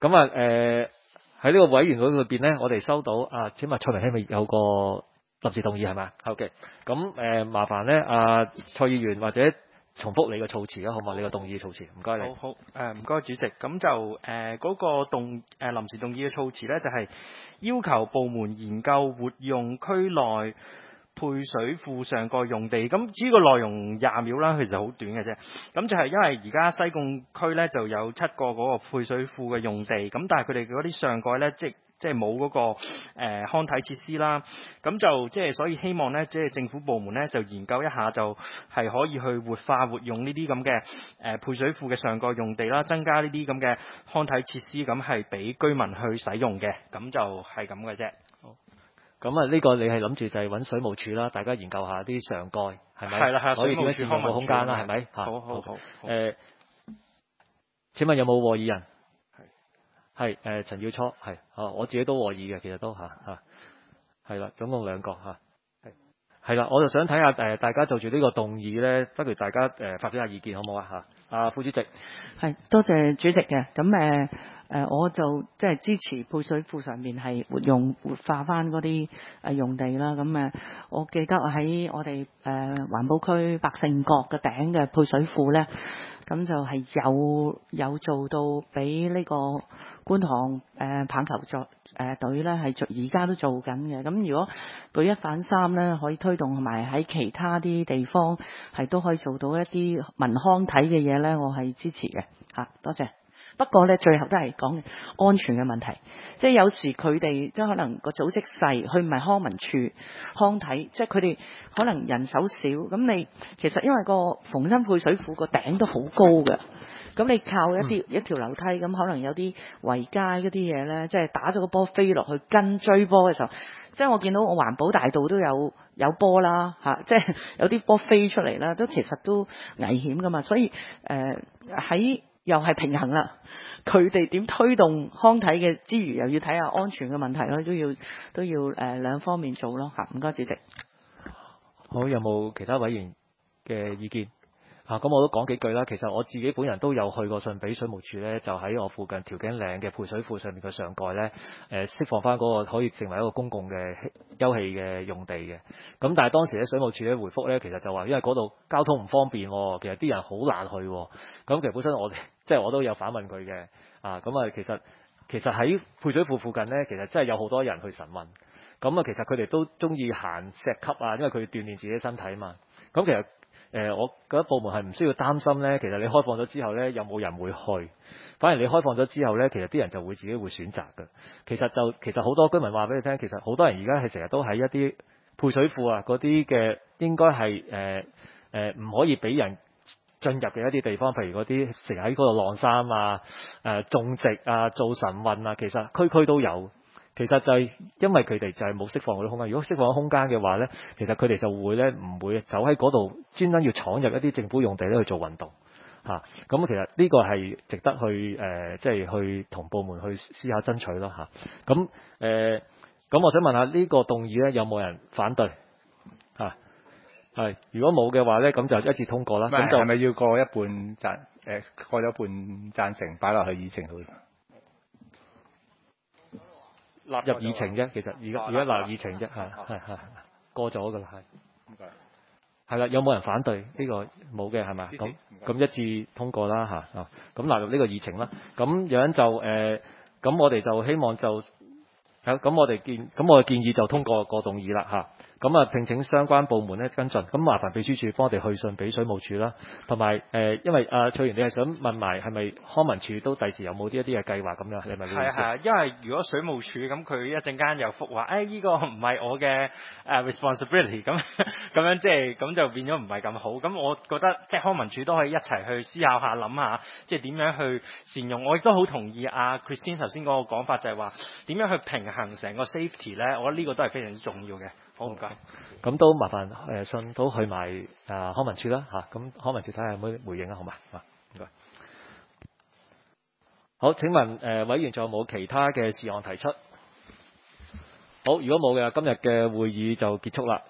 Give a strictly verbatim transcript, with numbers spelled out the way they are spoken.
咁啊誒喺呢個委員會裏邊咧，我哋收到啊，請問蔡明希咪有個臨時動議係咪？OK，咁誒麻煩咧，阿蔡議員或者重複你嘅措辭啦，好唔好？你個動議措辭，唔該你。 好好誒，唔該主席。咁就誒嗰、呃那個動誒臨時動議嘅措辭咧，就係、是、要求部門研究活用區內配水庫上蓋用地。咁至於個內容廿秒啦，其實好短嘅啫。咁就係因為而家西貢區咧就有七個嗰個配水庫嘅用地，咁但係佢哋嗰啲上蓋咧即即係冇嗰個誒、呃、康體設施啦，咁就即係所以希望咧，即係政府部門咧就研究一下，就係可以去活化活用呢啲咁嘅誒配水庫嘅上蓋用地啦，增加呢啲咁嘅康體設施，咁係俾居民去使用嘅，咁就係咁嘅啫。 好，咁啊呢個你係諗住就係揾水務署啦，大家研究下啲上蓋係咪？ 係啦係啦， 可以點樣善用個空間啦？係咪？ 好好好。 誒、呃，請問有冇和議人？係誒陳耀初係啊，我自己都和議嘅，其實都嚇嚇係啦，總共兩個嚇係係啦，我就想睇下誒大家就住呢個動議咧，不如大家誒、呃、發表下意見好唔好啊嚇？啊副主席係多謝主席嘅，咁誒誒我就即係支持配水庫上面係活用活化翻嗰啲誒用地啦。咁誒我記得喺我哋誒環保區百勝角嘅頂嘅配水庫咧，咁就係有有做到俾呢個觀塘誒、呃、棒球作誒隊咧係做而家都做緊嘅。咁如果舉一反三咧，可以推動同埋喺其他啲地方係都可以做到一啲民康體嘅嘢咧，我係支持嘅嚇。多謝。不過咧，最後都係講安全嘅問題，即係有時佢哋即係可能個組織細，佢唔係康文署康體，即係佢哋可能人手少。咁你其實因為個逢新配水庫個頂都好高嘅，咁你靠一啲、嗯、一條樓梯，咁可能有啲圍街嗰啲嘢咧，即係打咗個波飛落去跟追波嘅時候，即係我見到我環保大道都有有波啦嚇，即係有啲波飛出嚟啦，都其實都危險噶嘛，所以誒喺。呃又係平衡啦，佢哋點推動康體嘅之餘，又要睇下安全嘅問題咯，都要都要誒、呃、兩方面做咯嚇。唔該，主席。 好，有冇其他委員嘅意見？啊，咁我都講幾句啦。其實我自己本人都有去過信俾水務署咧，就喺我附近調景嶺嘅配水庫上面嘅上蓋咧，誒、呃、釋放翻嗰個可以成為一個公共嘅休憩嘅用地嘅。咁但係當時咧水務署咧回覆咧，其實就話因為嗰度交通唔方便，其實啲人好難去。咁其實本身我哋即係我都有反問佢嘅。啊，咁啊其實其實喺配水庫附近咧，其實真係有好多人去詢問。咁啊其實佢哋都中意行石級啊，因為佢鍛鍊自己身體嘛。咁其實誒、呃，我覺得部門係唔需要擔心咧。其實你開放咗之後咧，有冇人會去？反而你開放咗之後咧，其實啲人就會自己會選擇嘅。其實就其實好多居民話俾你聽，其實好多人而家係成日都喺一啲配水庫啊嗰啲嘅，應該係誒誒唔可以俾人進入嘅一啲地方，譬如嗰啲成日喺嗰度晾衫啊、誒、呃、種植啊、做晨運啊，其實區區都有。其實就係因為佢哋就係冇釋放嗰啲空間。如果釋放咗空間嘅話咧，其實佢哋就會咧唔會走喺嗰度專登要闖入一啲政府用地咧去做運動嚇。咁、啊、其實呢個係值得去誒，即、呃、係、就是、去同部門去思考爭取咯嚇。咁誒，咁、呃、我想問下呢個動議咧有冇人反對嚇？係、啊、如果冇嘅話咧，咁就一致通過啦。咁就係咪要過一半贊誒、呃、過咗一半贊成擺落去議程度？ 納入議程啫，其實而家而家納入議程啫，係係係過咗㗎啦，係。唔該。係啦，有冇人反對呢、呢個冇嘅係咪？咁咁一致通過啦嚇啊！咁納入呢個議程啦。咁樣就誒，咁、呃、我哋就希望就係咁，我哋建咁我嘅建議就通過個動議啦嚇。咁啊，聘請相關部門咧跟進。咁麻煩秘書處幫我哋去信俾水務署啦，同埋誒，因為阿、呃、翠蓮，你係想問埋係咪康文署都第時有冇啲一啲嘅計劃咁樣？你係咪呢個意思？ 係啊，因為如果水務署咁，佢一陣間又覆話，誒、哎、呢、這個唔係我嘅誒 responsibility，咁咁樣即係咁就變咗唔係咁好。咁我覺得即係康文署都可以一齊去思考下、諗下，即係點樣去善用。我亦都好同意阿 Christine 頭先嗰個講法，就係話點樣去平衡成個 safety 咧。我覺得呢個都係非常之重要嘅。好唔該。 咁都麻煩誒信都去埋誒、呃、康文署啦嚇，咁、啊、康文署睇下有冇回應啊，好嘛？啊，唔該。好，請問誒、呃、委員仲有冇其他嘅事項提出？好，如果冇嘅，今日嘅會議就結束啦。